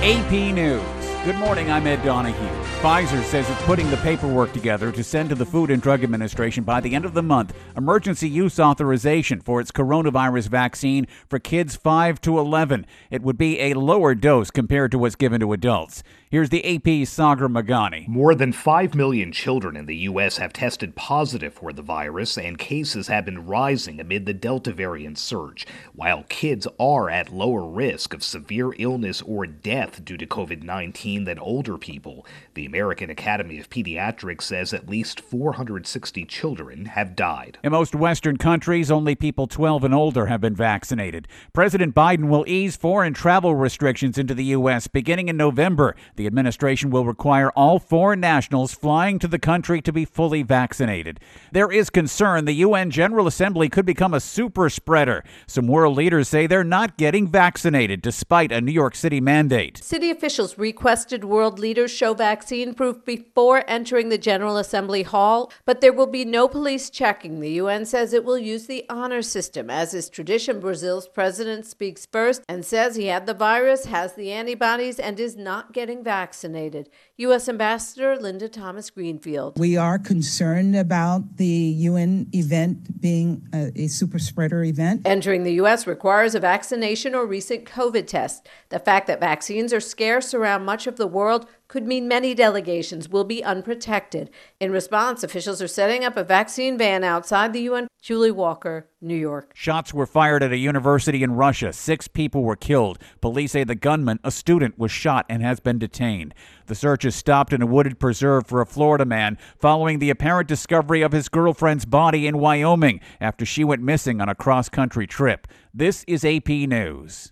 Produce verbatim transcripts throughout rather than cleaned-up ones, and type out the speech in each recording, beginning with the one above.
A P News. Good morning, I'm Ed Donahue. Pfizer says it's putting the paperwork together to send to the Food and Drug Administration by the end of the month emergency use authorization for its coronavirus vaccine for kids five to eleven. It would be a lower dose compared to what's given to adults. Here's the A P's Sagar Magani. More than five million children in the U S have tested positive for the virus, and cases have been rising amid the Delta variant surge. While kids are at lower risk of severe illness or death due to COVID nineteen than older people, the American Academy of Pediatrics says at least four hundred sixty children have died. In most Western countries, only people twelve and older have been vaccinated. President Biden will ease foreign travel restrictions into the U S beginning in November. The administration will require all foreign nationals flying to the country to be fully vaccinated. There is concern the U N General Assembly could become a super spreader. Some world leaders say they're not getting vaccinated despite a New York City mandate. City officials requested world leaders show vaccine proof before entering the General Assembly hall, but there will be no police checking. The U N says it will use the honor system. As is tradition, Brazil's president speaks first and says he had the virus, has the antibodies, and is not getting vaccinated. U S Ambassador Linda Thomas Greenfield. We are concerned about the U N event being a, a super spreader event. Entering the U S requires a vaccination or recent COVID test. The fact that vaccines are scarce around much of the world could mean many delegations will be unprotected. In response, officials are setting up a vaccine van outside the U N. Julie Walker, New York. Shots were fired at a university in Russia. Six people were killed. Police say the gunman, a student, was shot and has been detained. The search is stopped in a wooded preserve for a Florida man following the apparent discovery of his girlfriend's body in Wyoming after she went missing on a cross-country trip. This is A P News.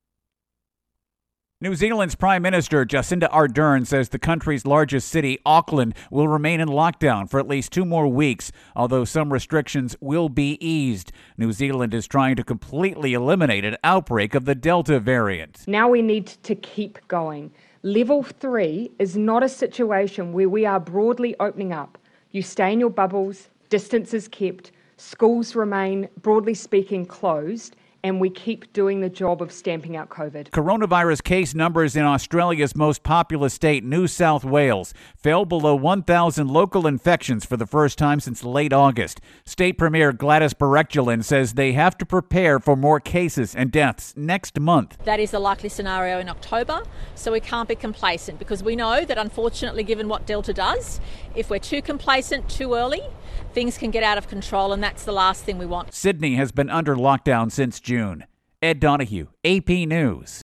New Zealand's Prime Minister Jacinda Ardern says the country's largest city, Auckland, will remain in lockdown for at least two more weeks, although some restrictions will be eased. New Zealand is trying to completely eliminate an outbreak of the Delta variant. Now we need to keep going. Level three is not a situation where we are broadly opening up. You stay in your bubbles, distance is kept, schools remain, broadly speaking, closed, and we keep doing the job of stamping out COVID. Coronavirus case numbers in Australia's most populous state, New South Wales, fell below one thousand local infections for the first time since late August. State Premier Gladys Berejiklian says they have to prepare for more cases and deaths next month. That is the likely scenario in October, so we can't be complacent because we know that unfortunately, given what Delta does, if we're too complacent too early, things can get out of control, and that's the last thing we want. Sydney has been under lockdown since June. Ed Donahue, A P News.